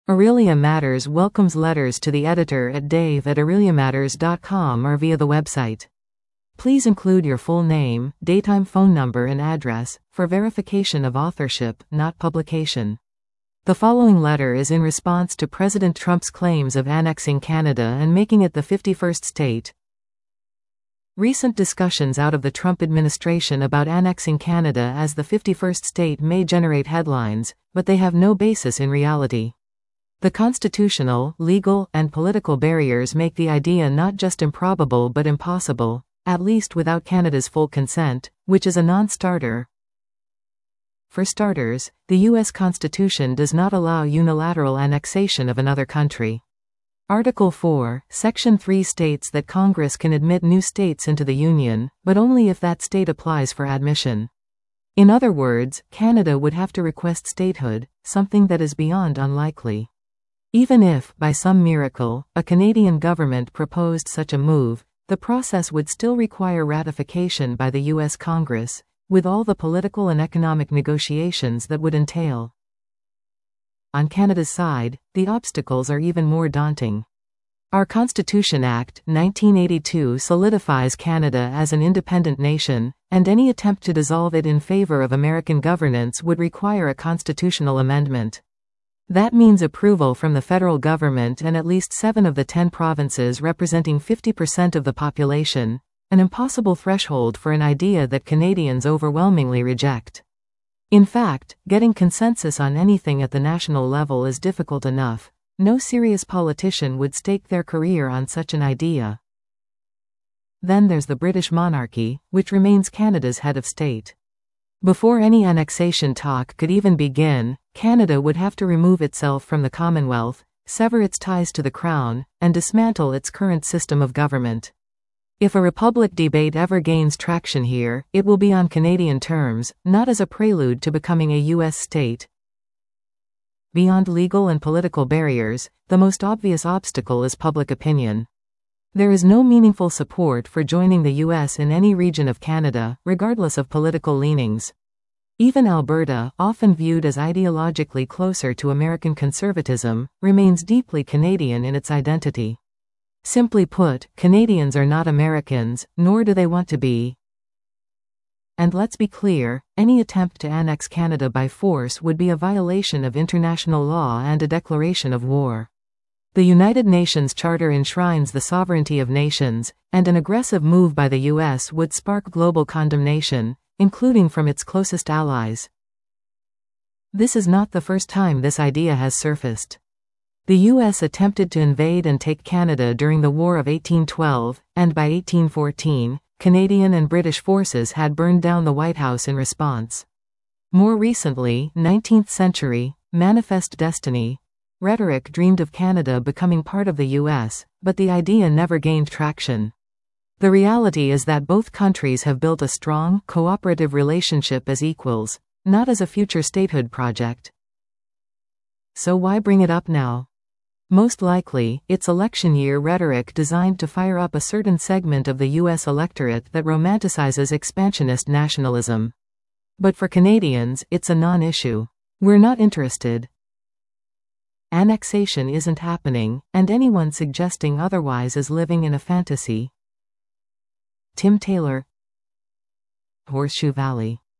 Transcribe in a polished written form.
Aurelia Matters welcomes letters to the editor at dave@aureliamatters.com or via the website. Please include your full name, daytime phone number and address, for verification of authorship, not publication. The following letter is in response to President Trump's claims of annexing Canada and making it the 51st state. Recent discussions out of the Trump administration about annexing Canada as the 51st state may generate headlines, but they have no basis in reality. The constitutional, legal, and political barriers make the idea not just improbable but impossible, at least without Canada's full consent, which is a non-starter. For starters, the U.S. Constitution does not allow unilateral annexation of another country. Article 4, Section 3 states that Congress can admit new states into the Union, but only if that state applies for admission. In other words, Canada would have to request statehood, something that is beyond unlikely. Even if, by some miracle, a Canadian government proposed such a move, the process would still require ratification by the U.S. Congress, with all the political and economic negotiations that would entail. On Canada's side, the obstacles are even more daunting. Our Constitution Act, 1982 solidifies Canada as an independent nation, and any attempt to dissolve it in favor of American governance would require a constitutional amendment. That means approval from the federal government and at least 7 of the 10 provinces representing 50% of the population, an impossible threshold for an idea that Canadians overwhelmingly reject. In fact, getting consensus on anything at the national level is difficult enough. No serious politician would stake their career on such an idea. Then there's the British monarchy, which remains Canada's head of state. Before any annexation talk could even begin, Canada would have to remove itself from the Commonwealth, sever its ties to the Crown, and dismantle its current system of government. If a republic debate ever gains traction here, it will be on Canadian terms, not as a prelude to becoming a U.S. state. Beyond legal and political barriers, the most obvious obstacle is public opinion. There is no meaningful support for joining the U.S. in any region of Canada, regardless of political leanings. Even Alberta, often viewed as ideologically closer to American conservatism, remains deeply Canadian in its identity. Simply put, Canadians are not Americans, nor do they want to be. And let's be clear, any attempt to annex Canada by force would be a violation of international law and a declaration of war. The United Nations Charter enshrines the sovereignty of nations, and an aggressive move by the U.S. would spark global condemnation, including from its closest allies. This is not the first time this idea has surfaced. The U.S. attempted to invade and take Canada during the War of 1812, and by 1814, Canadian and British forces had burned down the White House in response. More recently, 19th century, Manifest Destiny rhetoric dreamed of Canada becoming part of the U.S., but the idea never gained traction. The reality is that both countries have built a strong, cooperative relationship as equals, not as a future statehood project. So why bring it up now? Most likely, it's election year rhetoric designed to fire up a certain segment of the U.S. electorate that romanticizes expansionist nationalism. But for Canadians, it's a non-issue. We're not interested. Annexation isn't happening, and anyone suggesting otherwise is living in a fantasy. Tim Taylor, Horseshoe Valley.